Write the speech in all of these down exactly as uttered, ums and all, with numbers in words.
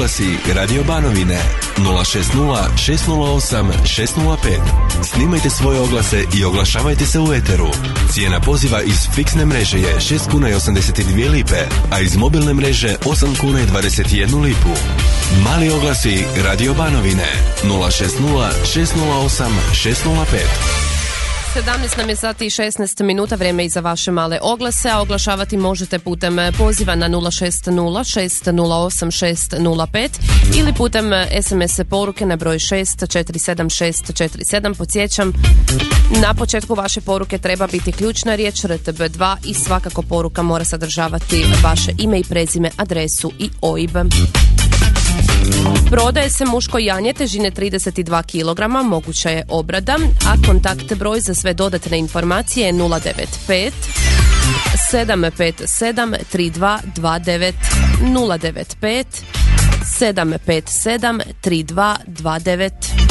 oglasi Radio Banovine nula šest nula šest nula osam šest nula pet. Snimajte svoje oglase i oglašavajte se u eteru. Cijena poziva iz fiksne mreže je šest kuna i osamdeset dvije lipe, a iz mobilne mreže osam kuna i dvadeset jednu lipu. Mali oglasi Radio Banovine nula šest nula šest nula osam šest nula pet. sedamnaest nam je sati i šesnaest minuta, vrijeme i za vaše male oglase, a oglašavati možete putem poziva na nula šest nula šest nula osam šest nula pet ili putem es em es poruke na broj šest četiri sedam šest četiri sedam. Podsjećam, na početku vaše poruke treba biti ključna riječ er te be dva i svakako poruka mora sadržavati vaše ime i prezime, adresu i o i be. Prodaje se muško janje težine trideset dva kilograma, moguća je obrada, a kontakt broj za sve dodatne informacije je nula devet pet sedam pet sedam tri dva dva devet nula devet pet sedam pet sedam tri dva dva devet.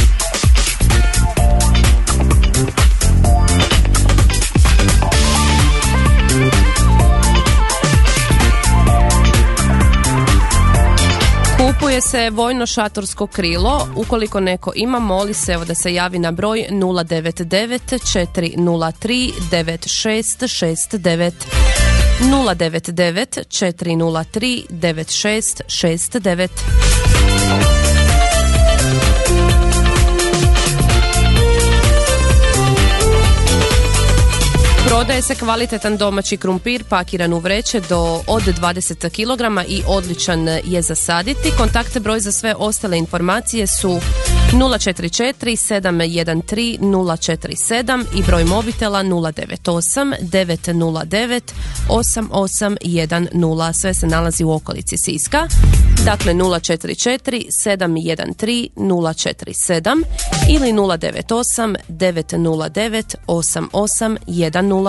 Kupuje se vojno šatorsko krilo. Ukoliko neko ima, moli se evo da se javi na broj nula devet devet četiri nula tri devet šest šest devet nula devet devet četiri nula tri devet šest šest devet. Prodaje se kvalitetan domaći krumpir pakiran u vreće do od dvadeset kilograma i odličan je za saditi. Kontakt broj za sve ostale informacije su nula četiri četiri sedam jedan tri nula četiri sedam i broj mobitela nula devet osam devet nula devet osam osam jedan nula. Sve se nalazi u okolici Siska. Dakle nula četiri četiri sedam jedan tri nula četiri sedam ili nula devet osam devet nula devet osam osam jedan nula.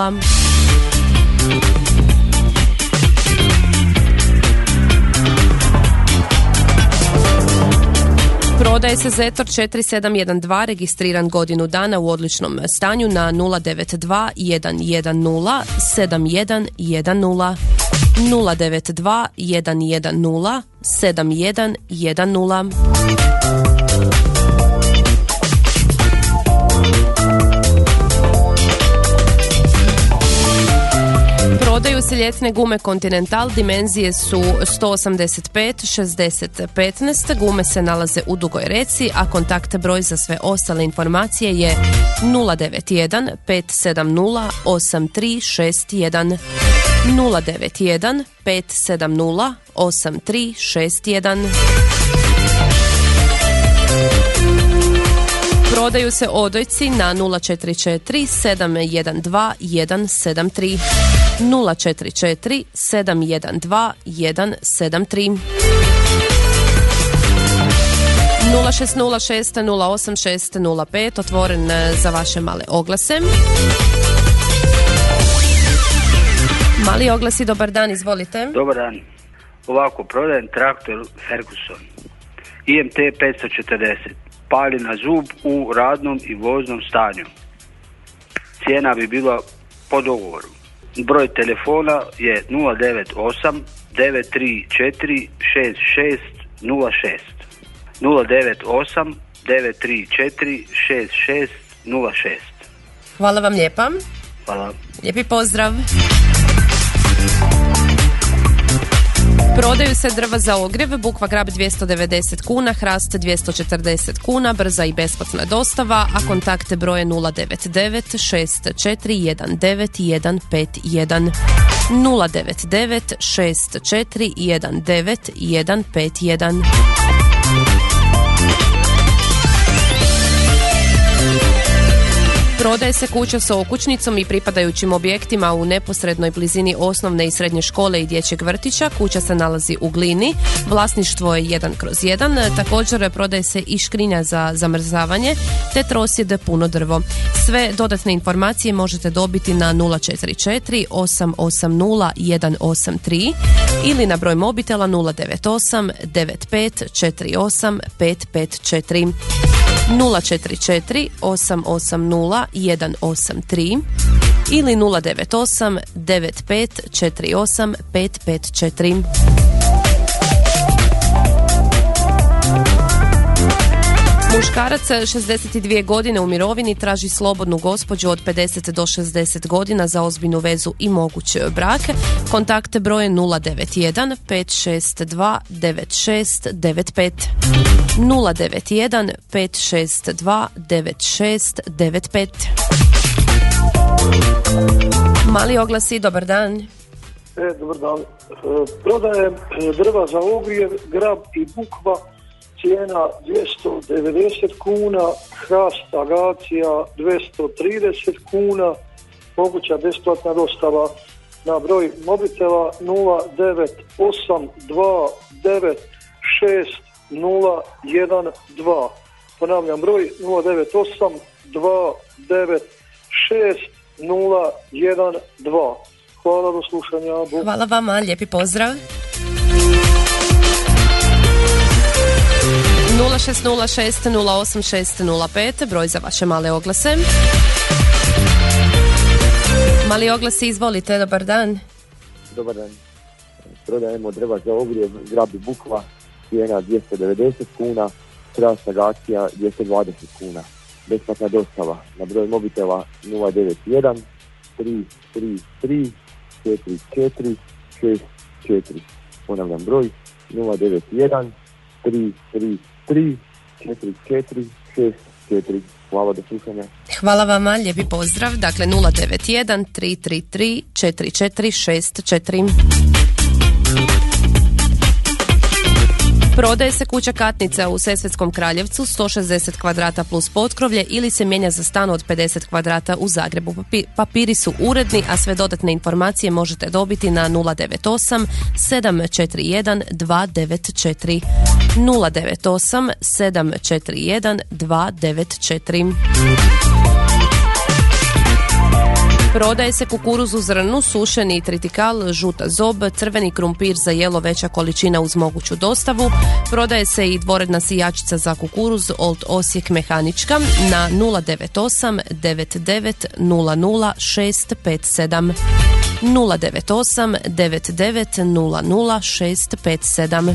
Prodaje se Zetor četiri sedam jedan dva, registriran godinu dana u odličnom stanju na nula devet dva jedan jedan nula sedam jedan jedan nula nula devet dva jedan jedan nula sedam jedan jedan nula. Prodaju se ljetne gume Continental, dimenzije su sto osamdeset pet šezdeset petnaest, gume se nalaze u dugoj reci, a kontakt broj za sve ostale informacije je nula devet jedan pet sedam nula osam tri šest jedan nula devet jedan pet sedam nula osam tri šest jedan. Prodaju se odojci na nula četiri četiri sedam jedan dva jedan sedam tri nula četiri četiri sedam jedan dva jedan sedam tri nula šest nula šest nula osam šest nula pet, otvoren za vaše male oglase. Mali oglasi, dobar dan, izvolite. Dobar dan. Ovako, prodajem traktor Ferguson i em te petsto četrdeset. Pali na zub u radnom i voznom stanju. Cijena bi bila po dogovoru. Broj telefona je nula devet osam devet tri četiri šest šest nula šest nula devet osam devet tri četiri šest šest nula šest. Hvala vam lijepa. Hvala. Lijepi pozdrav. Prodaju se drva za ogrjev, bukva grab dvjesto devedeset kuna, hrast dvjesto četrdeset kuna, brza i besplatna dostava, a kontakte broje nula devet devet šest četiri jedan devet jedan pet jedan nula devet devet šest četiri jedan devet jedan pet jedan. Prodaje se kuća sa okućnicom i pripadajućim objektima u neposrednoj blizini osnovne i srednje škole i dječjeg vrtića. Kuća se nalazi u Glini, vlasništvo je jedan kroz jedan. Također prodaje se i škrinja za zamrzavanje te trosjed puno drvo. Sve dodatne informacije možete dobiti na nula četiri četiri osam osam nula jedan osam tri ili na broj mobitela nula devet osam devet pet četiri osam pet pet četiri nula četiri četiri osam osam nula jedan osam tri ili nula devet osam devet pet četiri osam pet pet četiri. Muškarac šezdeset dvije godine u mirovini traži slobodnu gospođu od pedeset do šezdeset godina za ozbiljnu vezu i moguć brak. Kontakte broje nula devet jedan pet šest dva devet šest devet pet. nula devet jedan pet šest dva devet šest devet pet. Mali oglasi, dobar dan. E, dobar dan. E, prodajem drva za ogrjev, grab i bukva, cijena dvjesto devedeset kuna, hrast agacija dvjesto trideset kuna, moguća besplatna dostava na broj mobitela nula devet osam dva devet šest nula jedan dva. Ponavljam broj nula devet osam dva devet šest nula jedan dva. Hvala, do slušanja. Hvala vama, lijepi pozdrav. nula šest nula šest nula osam šest nula pet, broj za vaše male oglase. Mali oglasi, izvolite, dobar dan. Dobar dan. Prodajemo drva za ogrjev, grab i bukva, cijena dvjesto devedeset kuna, hrast agacija dvjesto dvadeset kuna. Besplatna dostava na broj mobitela nula devet jedan tri tri tri četiri četiri šest četiri. Ponavljam broj nula devet jedan tri tri tri četiri četiri šest četiri. Hvala, do slušanja. Hvala vama, lijepi pozdrav. Dakle nula devet jedan tri tri tri četiri četiri šest četiri. Prodaje se kuća Katnica u Sesvetskom Kraljevcu, sto šezdeset kvadrata plus potkrovlje, ili se mijenja za stan od pedeset kvadrata u Zagrebu. Papi- papiri su uredni, a sve dodatne informacije možete dobiti na nula devet osam sedam četiri jedan dva devet četiri. nula devet osam sedam četiri jedan dva devet četiri. Prodaje se kukuruz u zrnu, sušeni tritikal, žuta zob, crveni krumpir za jelo, veća količina uz moguću dostavu. Prodaje se i dvoredna sijačica za kukuruz Old Osijek mehanička na nula devet osam devet devet nula nula šest pet sedam. nula devet osam devet devet nula nula šest pet sedam.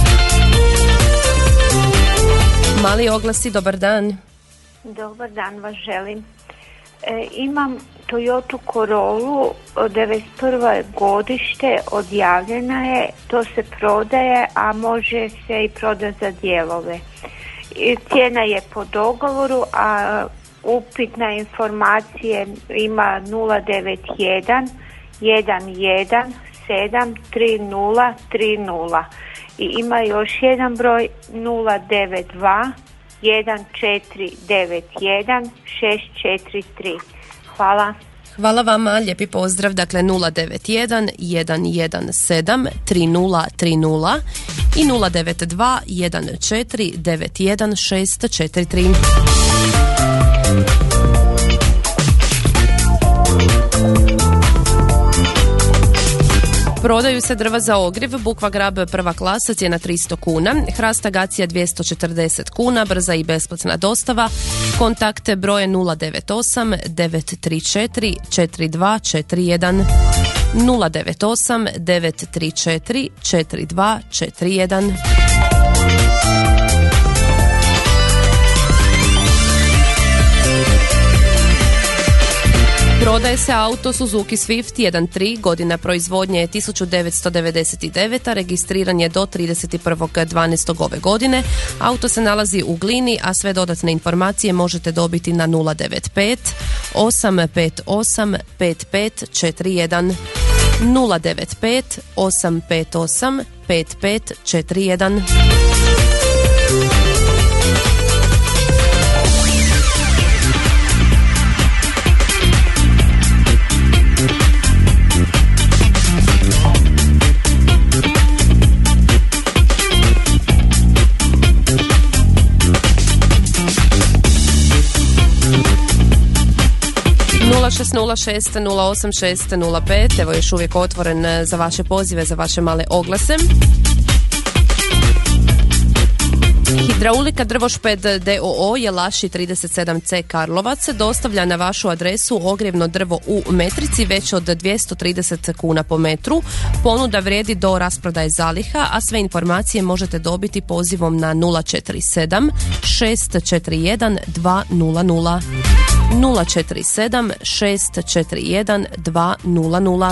Mali oglasi, dobar dan. Dobar dan vas želim. E, imam Toyota Corollu, devedeset prvo godište, odjavljena je, to se prodaje, a može se i prodati za dijelove. I cijena je po dogovoru, a upitna informacije ima nula devet jedan jedan jedan sedam tri nula tri nula. I ima još jedan broj nula devet dva jedan četiri devet jedan šest četiri tri. Hvala. Hvala vama, lijepi pozdrav. Dakle nula devet jedan jedan jedan sedam tri nula tri nula i nula devet dva jedan četiri devet jedan šest četiri tri. Prodaju se drva za ogrjev, bukva grab prva klasa, cijena tristo kuna, hrast agacija dvjesto četrdeset kuna, brza i besplatna dostava. Kontakte broje nula devet osam devet tri četiri četiri dva četiri jedan. nula devet osam devet tri četiri četiri dva četiri jedan. Prodaje se auto Suzuki Swift jedan tri, godina proizvodnje je tisuću devetsto devedeset devet, registriran je do trideset prvog dvanaestog ove godine. Auto se nalazi u Glini, a sve dodatne informacije možete dobiti na nula devet pet osam pet osam pet pet četiri jedan. nula devet pet osam pet osam pet pet četiri jedan. nula šest nula šest nula osam šest nula pet, evo još uvijek otvoren za vaše pozive, za vaše male oglase. Hidraulika Drvošped d o o Jelaši trideset sedam C Karlovac dostavlja na vašu adresu ogrjevno drvo u metrici već od dvjesto trideset kuna po metru. Ponuda vrijedi do rasprodaje zaliha, a sve informacije možete dobiti pozivom na nula četiri sedam šest četiri jedan dva nula nula. nula četiri sedam šest četiri jedan dva nula nula.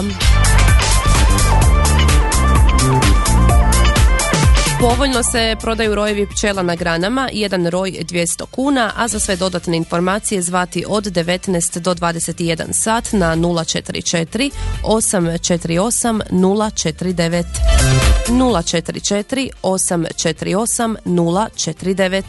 Povoljno se prodaju rojevi pčela na granama, jedan roj dvjesto kuna, a za sve dodatne informacije zvati od devetnaest do dvadeset jedan sat na nula četiri četiri osam četiri osam nula četiri devet. nula četiri četiri osam četiri osam nula četiri devet.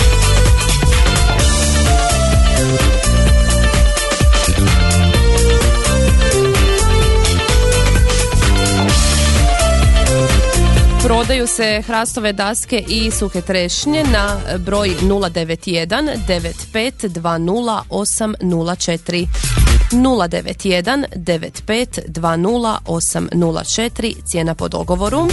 Prodaju se hrastove daske i suhe trešnje na broj nula devet jedan devet pet dva nula osam nula četiri. nula devet jedan devet pet dva nula osam nula četiri, cijena po dogovoru.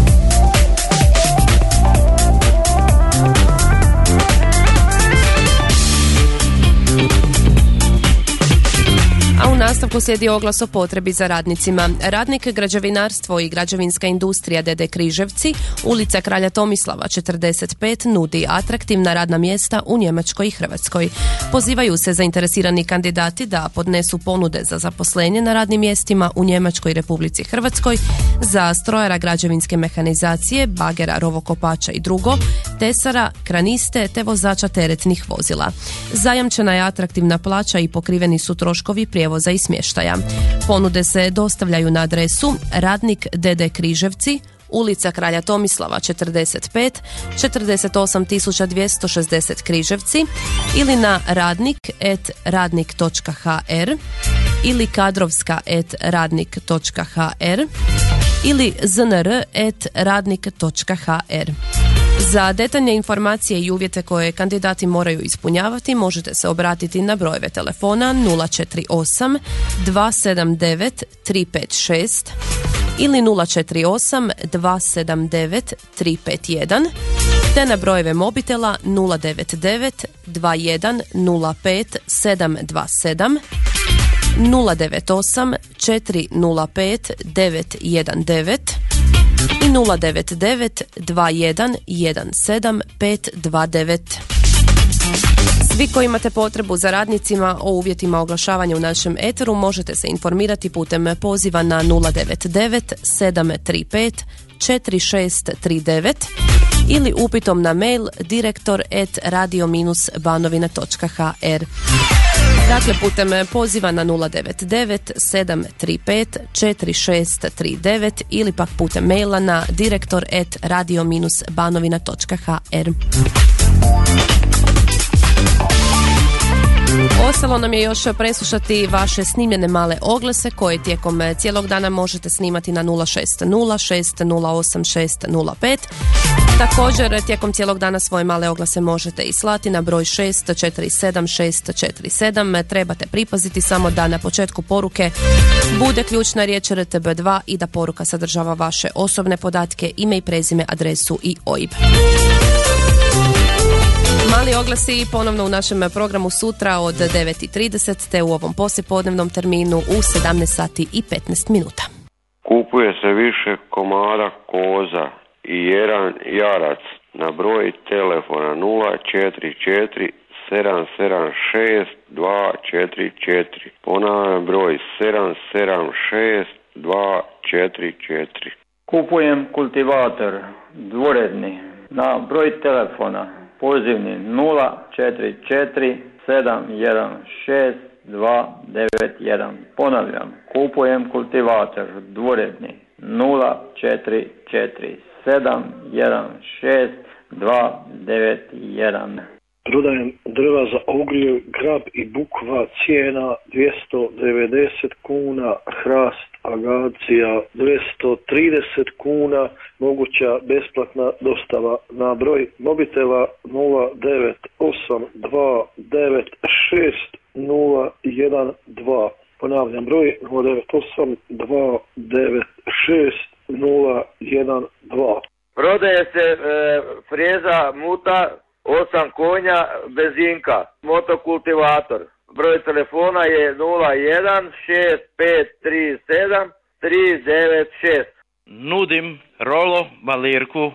A u nastavku slijedi oglas o potrebi za radnicima. Radnik građevinarstvo i građevinska industrija D D Križevci, ulica Kralja Tomislava četrdeset pet, nudi atraktivna radna mjesta u Njemačkoj i Hrvatskoj. Pozivaju se zainteresirani kandidati da podnesu ponude za zaposlenje na radnim mjestima u Njemačkoj i Republici Hrvatskoj za strojara građevinske mehanizacije, bagera, rovokopača i drugo, tesara, kraniste te vozača teretnih vozila. Zajamčena je atraktivna plaća i pokriveni su troškovi prijevoza i smještaja. Ponude se dostavljaju na adresu Radnik D D Križevci, ulica Kralja Tomislava četrdeset pet, četrdeset osam tisuća dvjesto šezdeset Križevci ili na radnik et radnik točka h r ili kadrovska et radnik točka h r ili znr et radnik točka h r. Za detaljne informacije i uvjete koje kandidati moraju ispunjavati možete se obratiti na brojeve telefona nula četiri osam dva sedam devet tri pet šest ili nula četiri osam dva sedam devet tri pet jedan te na brojeve mobitela nula devet devet dva jedan nula pet sedam dva sedam, nula devet osam četiri nula pet devet jedan devet i nula devet devet dva jedan jedan sedam pet dva devet. Svi koji imate potrebu za radnicima o uvjetima oglašavanja u našem eteru možete se informirati putem poziva na nula devet devet sedam tri pet četiri šest tri devet ili upitom na mail direktor et radio banovina točka h r. Dakle, putem poziva na nula devet devet sedam tri pet četiri šest tri devet ili pak putem maila na direktor et radio banovina točka h r. Ostalo nam je još preslušati vaše snimljene male oglase koje tijekom cijelog dana možete snimati na nula šest nula šest nula osam šest nula pet. Također tijekom cijelog dana svoje male oglase možete i slati na broj šest četiri sedam šest četiri sedam. Trebate pripaziti samo da na početku poruke bude ključna riječ R T B dva i da poruka sadržava vaše osobne podatke, ime i prezime, adresu i O I B. Mali oglasi ponovno u našem programu sutra od devet i trideset te u ovom poslijepodnevnom terminu u sedamnaest sati i petnaest minuta. Kupuje se više komada koza i jedan jarac na broj telefona nula četiri četiri sedam sedam šest dva četiri četiri. Ponavljam broj sedam sedam šest dva četiri četiri. Kupujem kultivator dvoredni na broj telefona pozivni nula četiri četiri sedam jedan šest dva devet jedan. Ponavljam, kupujem kultivator dvoredni nula četiri četiri sedam jedan šest dva devet jedan. Prodajem drva za ogrjev, grab i bukva, cijena dvjesto devedeset kuna, hrast, agacija dvjesto trideset kuna, moguća besplatna dostava na broj mobitela nula devet osam dva devet šest nula jedan dva. Ponavljam broj nula devet osam dva devet šest nula jedan dva. Prodaje se e, freza muta Zinka, motokultivator. Broj telefona je nula jedan šest pet tri sedam tri devet šest. Nudim rolo balirku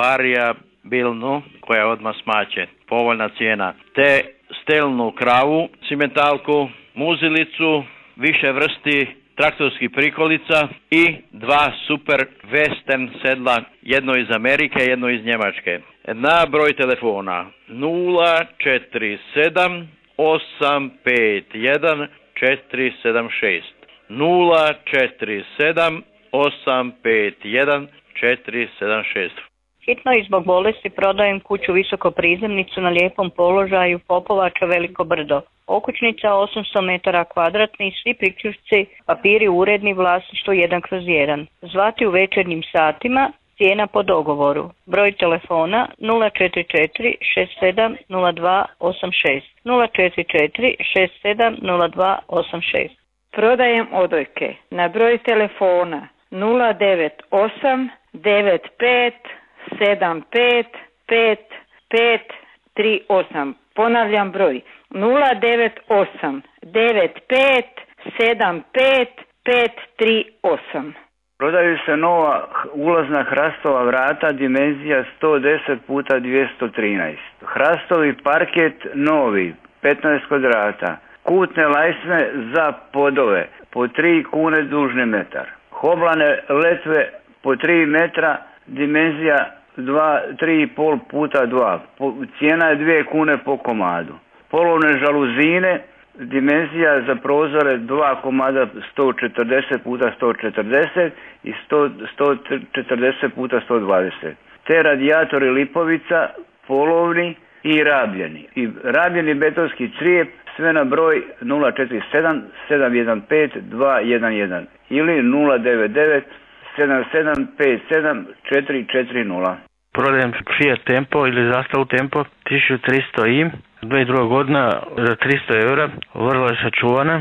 varijabilnu koja odmah smaće, povoljna cijena, te stelnu kravu, cimentalku, muzilicu, više vrsti traktorskih prikolica i dva super western sedla, jedno iz Amerike, jedno iz Njemačke. Na broj telefona nula četiri sedam osam pet jedan četiri sedam šest. nula četiri sedam osam pet jedan četiri sedam šest. Hitno i zbog bolesti prodajem kuću visokoprizemnicu na lijepom položaju Popovača Veliko Brdo. Okućnica osamsto metara kvadratnih, svi priključci, papiri uredni, vlasništvo jedan kroz jedan. Zvati u večernjim satima, cijena po dogovoru. Broj telefona nula četiri četiri šest sedam nula dva osam šest. nula četiri četiri šest sedam nula dva osam šest. Prodajem odojke na broj telefona nula devet osam devet pet sedam pet pet pet tri osam. Ponavljam broj nula devet osam devet pet sedam pet pet tri osam. Prodaju se nova ulazna hrastova vrata dimenzija sto deset puta dvjesto trinaest. Hrastovi parket novi petnaest kvadrata. Kutne lajsme za podove po tri kune dužni metar. Hoblane letve po tri metra dimenzija dva, tri i pol puta dva. Cijena je dvije kune po komadu. Polovne žaluzine, dimenzija za prozore dva komada sto četrdeset puta sto četrdeset i sto, sto četrdeset puta sto dvadeset. Te radijatori Lipovica, polovni i rabljeni. I rabljeni betonski crijep, sve na broj nula četiri sedam sedam jedan pet dva jedan jedan ili nula devet devet sedam sedam pet sedam četiri četiri nula. Prodajem Fiat Tempo ili zastavu Tempo tisuću tristo i dvije tisuće druga godina za tristo eura, vrlo je sačuvana,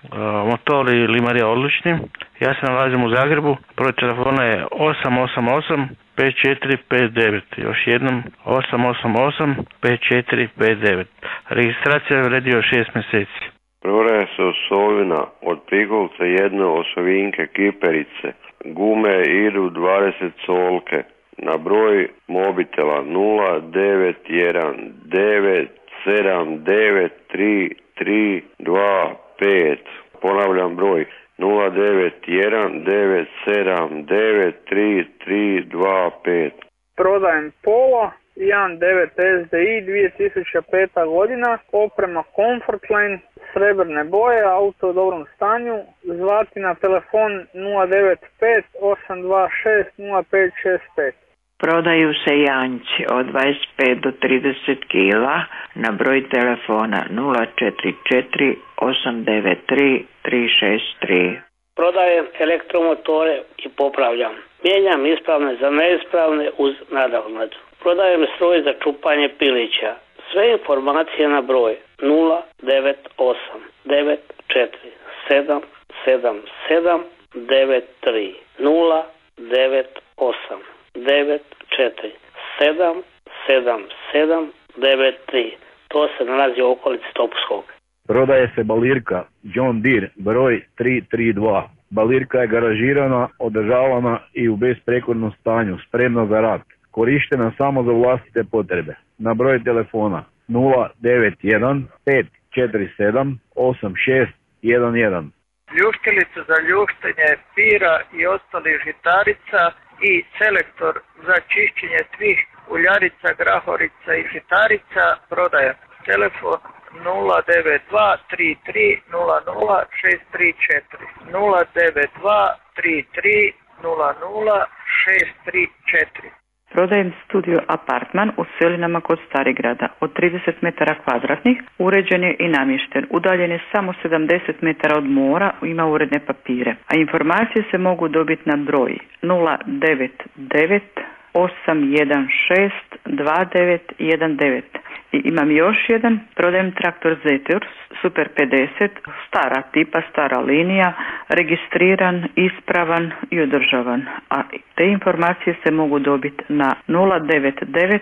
motor i limarija odlični. Ja se nalazim u Zagrebu, broj telefona je osam osam osam pet četiri pet devet, još jednom osam osam osam pet četiri pet devet. Registracija je vredio šest mjeseci. Prodaje se osovina od pigovca jedne osovinke kiperice. Gume idu dvadeset solke. Na broj mobitela nula devet jedan devet sedam devet tri tri dva pet. Ponavljam broj nula devet jedan devet sedam devet tri tri dva pet. Prodajem Polo jedan devet S D I dvije tisuće peta godina, oprema Comfortline, srebrne boje, auto u dobrom stanju, zvati na telefon nula devet pet osam dva šest nula pet šest pet. Prodaju se janjci od dvadeset pet do trideset kila na broj telefona nula četiri četiri osam devet tri tri šest tri. Prodajem elektromotore i popravljam. Mijenjam ispravne za neispravne uz nadoknadu. Prodajem stroj za čupanje pilića. Sve informacije na broj nula devet osam devet četiri sedam sedam sedam devet tri nula devet osam devet četiri sedam sedam sedam devet tri. To se nalazi u okolici Topuskog. Prodaje se balirka John Deere broj tri tri dva. Balirka je garažirana, održavana i u besprekornom stanju, spremna za rad. Korištena samo za vlastite potrebe. Na broj telefona nula devet jedan pet četiri sedam osam šest jedan jedan. Ljuštilica za ljuštenje pira i ostalih žitarica i selektor za čišćenje svih uljarica, grahorica i žitarica prodajem. Telefon nula devet dva tri tri nula nula šest tri četiri nula devet dva tri tri nula nula šest tri četiri. Prodajem studio apartman u Selinama kod Starigrada od trideset metara kvadratnih, uređen je i namješten. Udaljen je samo sedamdeset metara od mora, ima uredne papire. A informacije se mogu dobiti na broj nula devet devet osam jedan šest dva devet jedan devet. I imam još jedan, prodajem traktor Zetor Super pedeset, stara tipa, stara linija, registriran, ispravan i održavan. A te informacije se mogu dobiti na nula devet devet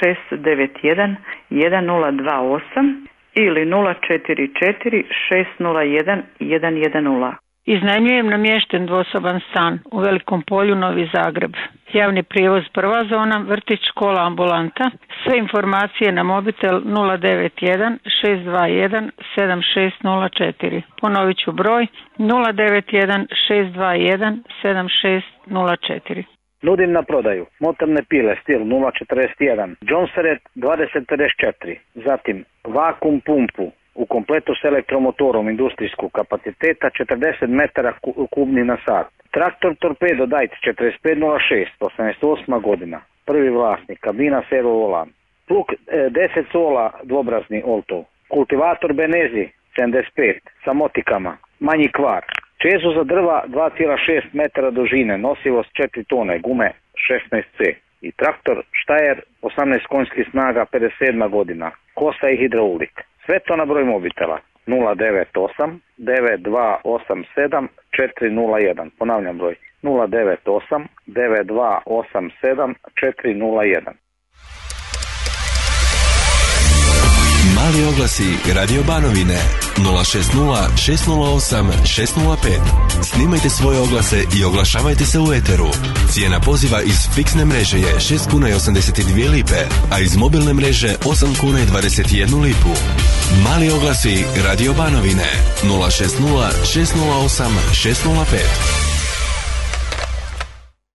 šest devet jedan jedan nula dva osam ili nula četiri četiri šest nula jedan jedan jedan nula. Iznajmljujem namješten dvosoban stan u Velikom Polju, Novi Zagreb. Javni prijevoz prva zona, vrtić, škola, ambulanta. Sve informacije na mobitel nula devet jedan šest dva jedan sedam šest nula četiri. Ponovit ću broj nula devet jedan šest dva jedan sedam šest nula četiri. Nudim na prodaju motorne pile stil nula četrdeset jedan, Johnseret dvadeset pedeset četiri, zatim vakum pumpu u kompletu s elektromotorom industrijskog kapaciteta četrdeset metara kubni na sat. Traktor Torpedo Dajc četrdeset pet nula šest, osamdeset osma godina, prvi vlasnik, kabina servo volan. Plug deset sola dvobrazni Oltov. Kultivator Benezi sedamdeset pet sa motikama, manji kvar. Čezo za drva dva zarez šest metara dužine, nosivost četiri tone, gume šesnaest ce. I traktor Štajer osamnaest konjskih snaga, pedeset sedma godina, kosa i hidraulik. Sve to na broj mobitela nula devet osam devet dva osam sedam četiri nula jedan. Ponavljam broj nula devet osam devet dva osam sedam četiri nula jedan. Mali oglasi Radio Banovine nula šest nula šest nula osam šest nula pet. Snimajte svoje oglase i oglašavajte se u eteru. Cijena poziva iz fiksne mreže je šest kuna i osamdeset dvije lipe, a iz mobilne mreže osam kuna i dvadeset jednu lipu. Mali oglasi Radio Banovine nula šest nula šest nula osam šest nula pet.